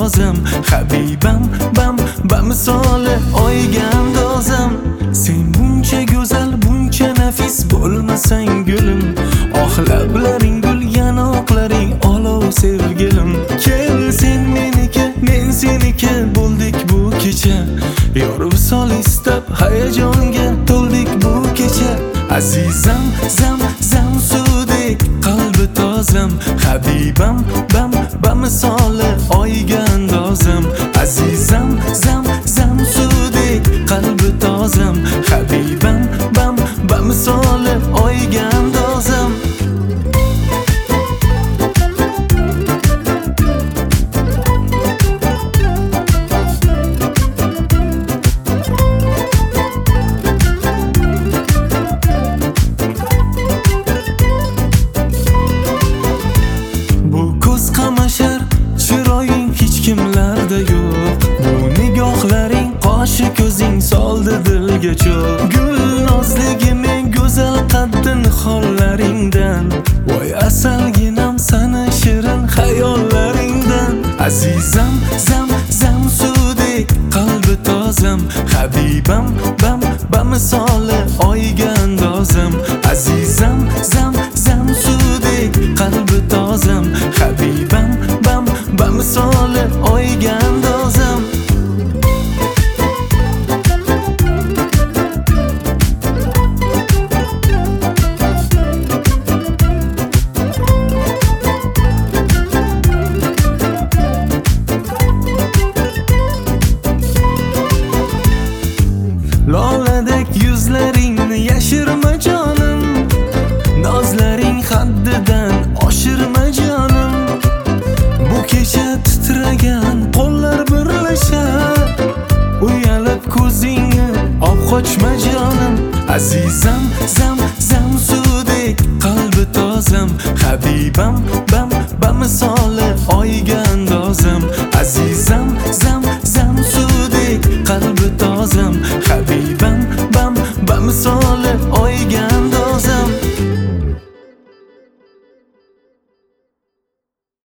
tozam, habibam bam bamisoli oyga andozam. Sen buncha go'zal, buncha nafis bo'lmasang gulim, oh lablaring gul, yanoqlaring olov sevgilim. Kel sen meniki, men seniki bo'ldik bu kecha, yor visol istab hayajonga to'ldik bu kecha. Azizam zam zam suvdek qalbi tozam, habibam bam bamisoli oyga andozam. Azizam zam zam suvdek qalbi tozam, habibam bam bamisoli oyga andozam. Qamashar chiroying hech kimlarda yo'q, bu nigohlaring qoshi ko'zing soldi dilga cho'q. Gul nozligiming go'zal qaddin hollaringdan, voy asalginam sana shirin xayollaringdan. Azizam zam zam suvdek qalbi tozam, habibam bam bamisoli oyga andozam. Azizam zam zam suvdek qalbi tozam, habibam bam bamisoli oyga andozam. Loladek yuzlaringni yashirma jonim, nozlaring haddidan oshirma jonim. Bu kecha titragan qo'llar birlashar, uyalib ko'zingni olib qochma jonim. Azizam zam zam suvdek qalbi tozam, habibam bam bamisoli oyga andozam.